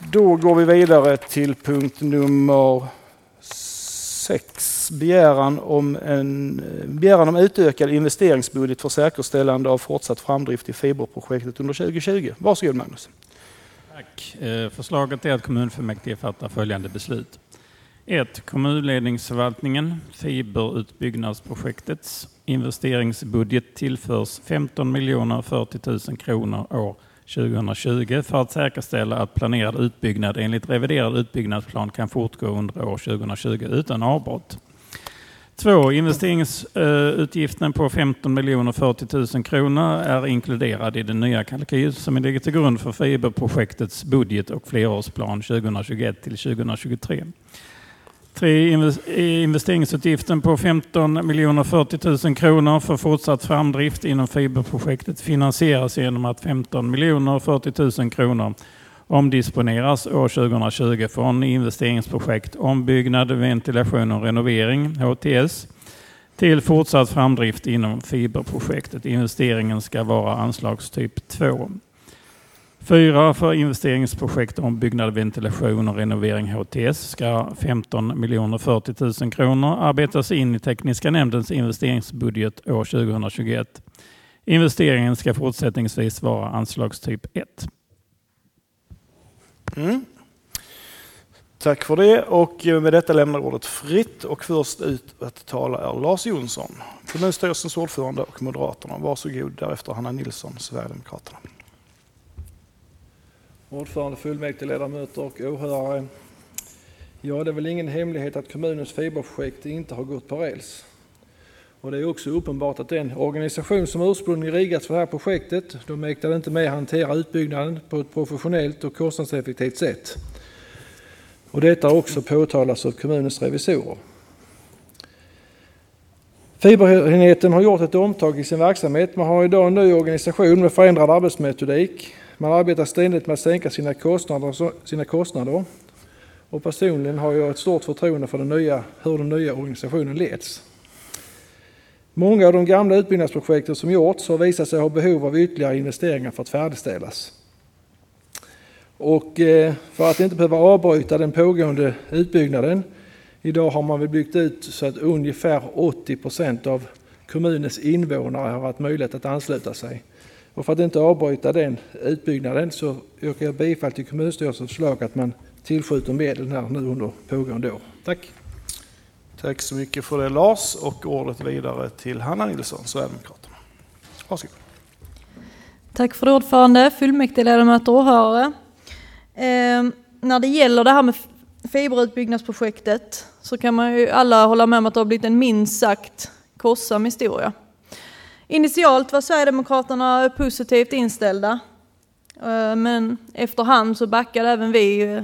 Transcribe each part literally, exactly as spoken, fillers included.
Då går vi vidare till punkt nummer sex. Begäran om, en, begäran om utökad investeringsbudget för säkerställande av fortsatt framdrift i fiberprojektet under tjugo tjugo. Varsågod Magnus. Tack. Förslaget är att kommunfullmäktige fattar följande beslut. ett. Kommunledningsförvaltningen, fiberutbyggnadsprojektets investeringsbudget tillförs femton miljoner fyrtio tusen kronor år tjugohundratjugo för att säkerställa att planerad utbyggnad enligt reviderad utbyggnadsplan kan fortgå under år tjugohundratjugo utan avbrott. två. Investeringsutgiften på femton miljoner fyrtio tusen kronor är inkluderad i den nya kalkyl som ligger till grund för fiberprojektets budget och flerårsplan tjugohundratjugoett till tjugohundratjugotre. tre. Investeringsutgiften på femton miljoner fyrtio tusen kronor för fortsatt framdrift inom fiberprojektet finansieras genom att femton miljoner fyrtio tusen kronor omdisponeras år tjugohundratjugo från investeringsprojekt ombyggnad, ventilation och renovering, H T S, till fortsatt framdrift inom fiberprojektet. Investeringen ska vara anslagstyp två. fyra. För investeringsprojekt ombyggnad, ventilation och renovering H T S ska femton miljoner fyrtio tusen kronor arbetas in i tekniska nämndens investeringsbudget år tjugohundratjugoett. Investeringen ska fortsättningsvis vara anslagstyp ett. Mm. Tack för det, och med detta lämnar ordet fritt, och först ut att tala är Lars Jonsson, kommunstyrelsens ordförande och Moderaterna. Varsågod, därefter Hanna Nilsson, Sverigedemokraterna. Ordförande, fullmäktige, ledamöter och åhörare. Ja, det är väl ingen hemlighet att kommunens fiberprojekt inte har gått på räls. Och det är också uppenbart att den organisation som ursprungligen riggats för det här projektet, de mäktade inte med att hantera utbyggnaden på ett professionellt och kostnadseffektivt sätt. Och detta har också påtalats av kommunens revisorer. Fiberenheten har gjort ett omtag i sin verksamhet. Man har idag en ny organisation med förändrad arbetsmetodik. Man arbetar ständigt med att sänka sina kostnader, sina kostnader. Och personligen har jag ett stort förtroende för den nya, hur den nya organisationen leds. Många av de gamla utbyggnadsprojekten som gjorts har visat sig ha behov av ytterligare investeringar för att färdigställas. Och för att inte behöva avbryta den pågående utbyggnaden, idag har man väl byggt ut så att ungefär åttio procent av kommunens invånare har haft möjlighet att ansluta sig. Och för att inte avbryta den utbyggnaden så yrkar jag bifall till kommunstyrelsens förslag att man tillskjuter medel här nu under pågående år. Tack. Tack så mycket för det Lars, och ordet vidare till Hanna Nilsson, Sverigedemokraterna. Varsågod. Tack för det, ordförande, fullmäktige, ledamöter och åhörare. Eh, när det gäller det här med fiberutbyggnadsprojektet så kan man ju alla hålla med om att det har blivit en minst sagt kostsam historia. Initialt var Sverigedemokraterna positivt inställda, eh, men efterhand så backade även vi eh,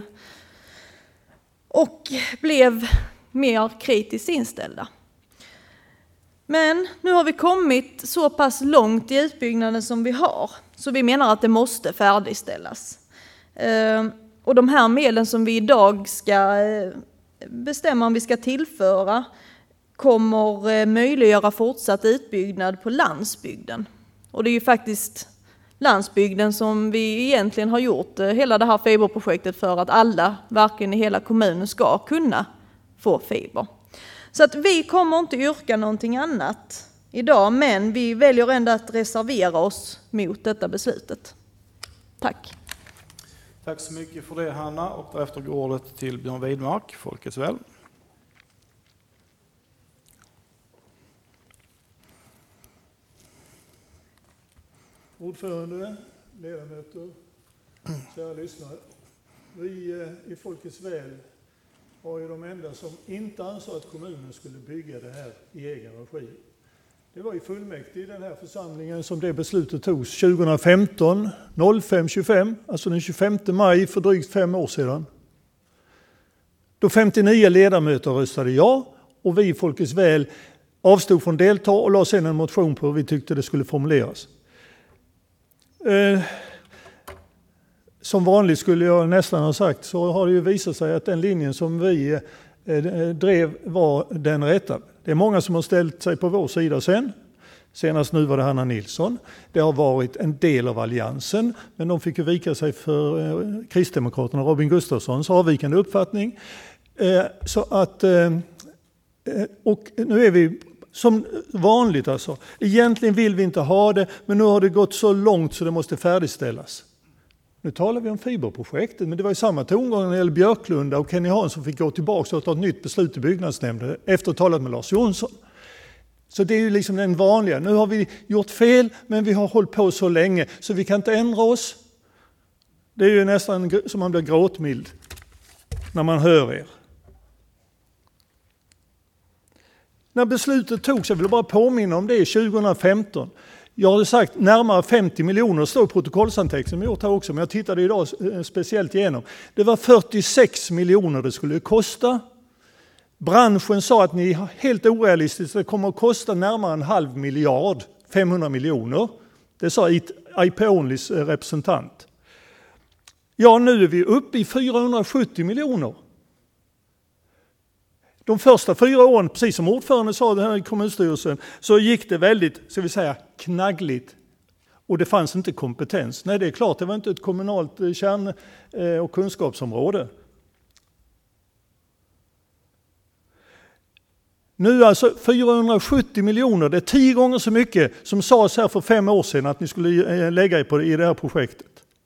och blev mer kritiskt inställda. Men nu har vi kommit så pass långt i utbyggnaden som vi har, så vi menar att det måste färdigställas. Och de här medlen som vi idag ska bestämma om vi ska tillföra kommer möjliggöra fortsatt utbyggnad på landsbygden. Och det är ju faktiskt landsbygden som vi egentligen har gjort hela det här fiberprojektet för att alla, varken i hela kommunen, ska kunna få fiber. Så att vi kommer inte yrka någonting annat idag, men vi väljer ändå att reservera oss mot detta beslutet. Tack. Tack så mycket för det Hanna, och därefter går ordet till Björn Widmark, Folkets väl. Ordförande, ledamöter, kära lyssnare. Vi i Folkets väl var ju de enda som inte ansåg att kommunen skulle bygga det här i egen regi. Det var i fullmäktige i den här församlingen som det beslutet togs tjugohundrafemton fem tjugofem, alltså den tjugofemte maj för drygt fem år sedan. Då femtionio ledamöter röstade ja, och vi i Folkets väl avstod från delta och la sedan en motion på hur vi tyckte det skulle formuleras. Eh, som vanligt skulle jag nästan ha sagt, så har det ju visat sig att den linjen som vi eh, drev var den rätta. Det är många som har ställt sig på vår sida sen. Senast nu var det Hanna Nilsson. Det har varit en del av alliansen, men de fick ju vika sig för eh, Kristdemokraterna och Robin Gustafssons avvikande uppfattning. Eh, så att, eh, och nu är vi som vanligt alltså. Egentligen vill vi inte ha det, men nu har det gått så långt så det måste färdigställas. Nu talar vi om fiberprojektet, men det var ju samma tongång när det gäller Björklunda och Kenny Hansson fick gå tillbaka och ta ett nytt beslut i byggnadsnämnden efter att ha talat med Lars Jonsson. Så det är ju liksom den vanliga. Nu har vi gjort fel, men vi har hållit på så länge så vi kan inte ändra oss. Det är ju nästan som man blir gråtmild när man hör er. När beslutet togs, jag vill bara påminna om det, tjugohundrafemton. Jag hade sagt närmare femtio miljoner, står i protokollsanteckning som jag gjort här också, men jag tittade idag speciellt igenom. Det var fyrtiosex miljoner det skulle kosta. Branschen sa att ni är helt orealistiskt, det kommer att kosta närmare en halv miljard, femhundra miljoner. Det sa I P Onlys representant. Ja, nu är vi uppe i fyrahundrasjuttio miljoner. De första fyra åren, precis som ordförande sa det här i kommunstyrelsen, så gick det väldigt, så vi säga, knaggligt. Och det fanns inte kompetens. Nej, det är klart, det var inte ett kommunalt kärn- och kunskapsområde. Nu alltså fyrahundrasjuttio miljoner, det är tio gånger så mycket som sades här för fem år sedan att ni skulle lägga er på i det här projektet.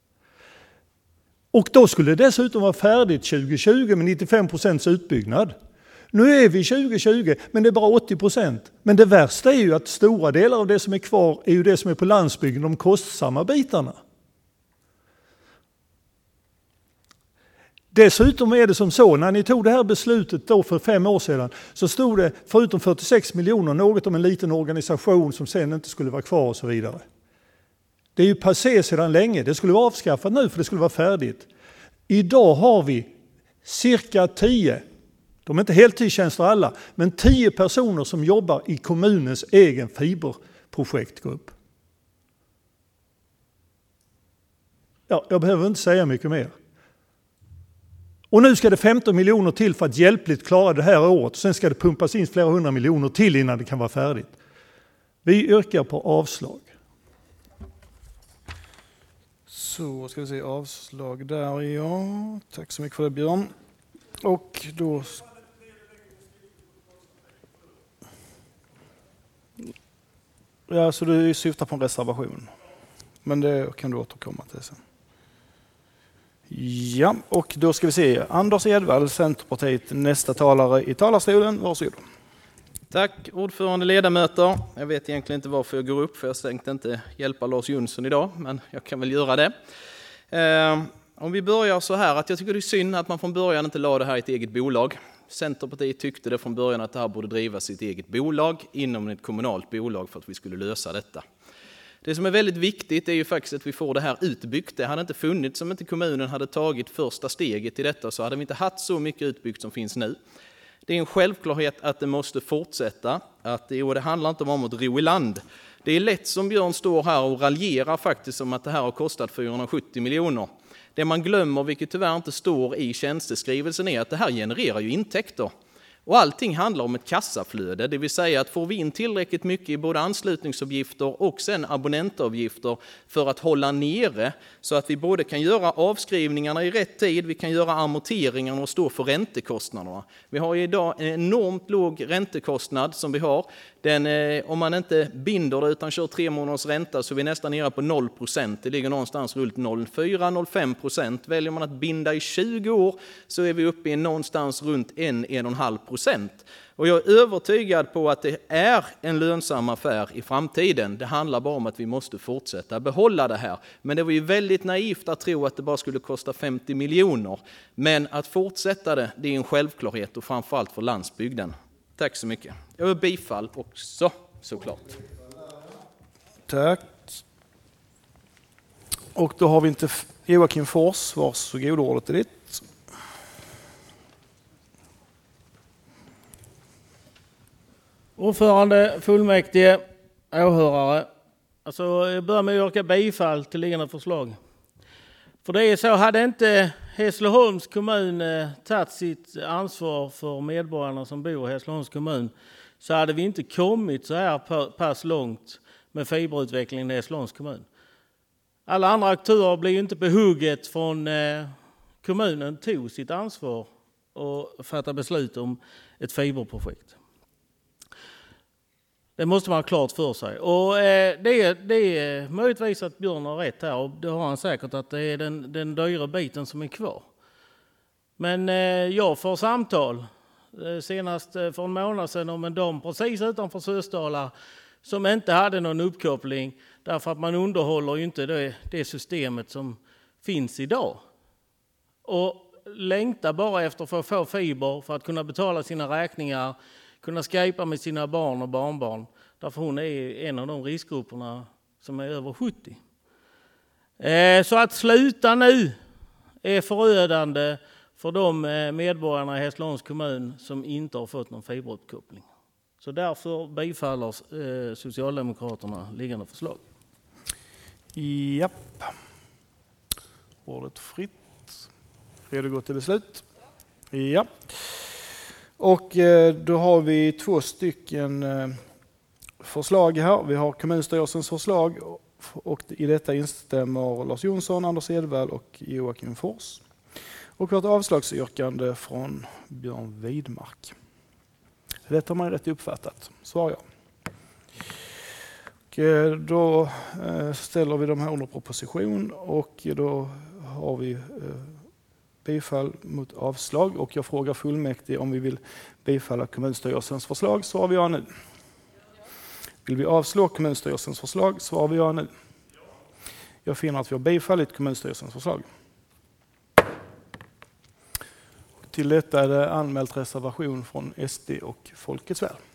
Och då skulle det dessutom vara färdigt tjugo tjugo med nittiofem procents utbyggnad. Nu är vi tjugo tjugo, men det är bara åttio procent. Men det värsta är ju att stora delar av det som är kvar är ju det som är på landsbygden, de kostsamma bitarna. Dessutom är det som så, när ni tog det här beslutet då för fem år sedan så stod det förutom fyrtiosex miljoner något om en liten organisation som sen inte skulle vara kvar och så vidare. Det är ju passé sedan länge, det skulle vara avskaffat nu för det skulle vara färdigt. Idag har vi cirka tio, de är inte heltidstjänster alla, men tio personer som jobbar i kommunens egen fiberprojektgrupp. Ja, jag behöver inte säga mycket mer. Och nu ska det femton miljoner till för att hjälpligt klara det här året. Sen ska det pumpas in flera hundra miljoner till innan det kan vara färdigt. Vi yrkar på avslag. Så ska vi se, avslag där, ja. Tack så mycket för det, Björn. Och då... Ja, så du syftar på en reservation. Men det kan du återkomma till sen. Ja, och då ska vi se. Anders Edvall, Centerpartiet, nästa talare i talarstolen. Varsågod. Tack ordförande, ledamöter. Jag vet egentligen inte varför jag går upp, för jag tänkte inte hjälpa Lars Jonsson idag, men jag kan väl göra det. Eh, om vi börjar så här, att jag tycker det är synd att man från början inte la det här i ett eget bolag. Centerpartiet tyckte det från början att det här borde drivas i ett eget bolag inom ett kommunalt bolag för att vi skulle lösa detta. Det som är väldigt viktigt är ju faktiskt att vi får det här utbyggt. Det hade inte funnits om inte kommunen hade tagit första steget i detta, så hade vi inte haft så mycket utbyggt som finns nu. Det är en självklarhet att det måste fortsätta. Att det, och det handlar inte om att ro i land. Det är lätt som Björn står här och raljerar faktiskt om att det här har kostat fyrahundrasjuttio miljoner. Det man glömmer, vilket tyvärr inte står i tjänsteskrivelsen, är att det här genererar ju intäkter. Och allting handlar om ett kassaflöde, det vill säga att får vi in tillräckligt mycket i både anslutningsavgifter och sen abonnentavgifter för att hålla nere så att vi både kan göra avskrivningarna i rätt tid, vi kan göra amorteringarna och stå för räntekostnaderna. Vi har idag en enormt låg räntekostnad som vi har. Den, om man inte binder det utan kör tre månaders ränta så är vi nästan nere på noll procent. Det ligger någonstans runt noll komma fyra till noll komma fem procent. Väljer man att binda i tjugo år så är vi uppe i någonstans runt en till en komma fem procent. Och jag är övertygad på att det är en lönsam affär i framtiden. Det handlar bara om att vi måste fortsätta behålla det här. Men det var ju väldigt naivt att tro att det bara skulle kosta femtio miljoner. Men att fortsätta det, det är en självklarhet och framförallt för landsbygden. Tack så mycket. Jag vill bifall också, såklart. Tack. Och då har vi inte Joakim Fors. Varsågod, ordet är ditt. Ordförande, fullmäktige, åhörare. Alltså, jag börjar med att yrka bifall till liggande förslag. För det är så, hade inte Hässleholms kommun eh, tagit sitt ansvar för medborgarna som bor i Hässleholms kommun, så hade vi inte kommit så här pass långt med fiberutvecklingen i Hässleholms kommun. Alla andra aktörer blev ju inte på hugget från eh, kommunen tog sitt ansvar och fattade beslut om ett fiberprojekt. Det måste man ha klart för sig. Och eh, det, är, det är möjligtvis att Björn har rätt här, och det har han säkert, att det är den, den dyra biten som är kvar. Men eh, jag får samtal eh, senast eh, för en månad sedan om en dam precis utanför Sösdala som inte hade någon uppkoppling därför att man underhåller ju inte det, det systemet som finns idag. Och längtar bara efter att få, få fiber för att kunna betala sina räkningar, kunna skypa med sina barn och barnbarn. Därför hon är en av de riskgrupperna som är över sjuttio. Eh, så att sluta nu är förödande för de medborgarna i Hässleholms kommun som inte har fått någon fiberuppkoppling. Så därför bifaller eh, Socialdemokraterna liggande förslag. Japp. Ordet fritt. Redo att gå till beslut? Ja. Och eh, då har vi två stycken eh, förslag här. Vi har kommunstyrelsens förslag och i detta instämmer Lars Jonsson, Anders Edvall och Joakim Fors. Och vi har ett avslagsyrkande från Björn Widmark. Detta har man rätt uppfattat, svarar jag. Och då ställer vi de här under proposition och då har vi bifall mot avslag. Och jag frågar fullmäktige om vi vill bifalla kommunstyrelsens förslag, svarar vi ja nu. Vill vi avslå kommunstyrelsens förslag, svarar vi ja nu. Jag finner att vi har bifallit kommunstyrelsens förslag. Till detta är det anmält reservation från S D och Folkets Väl.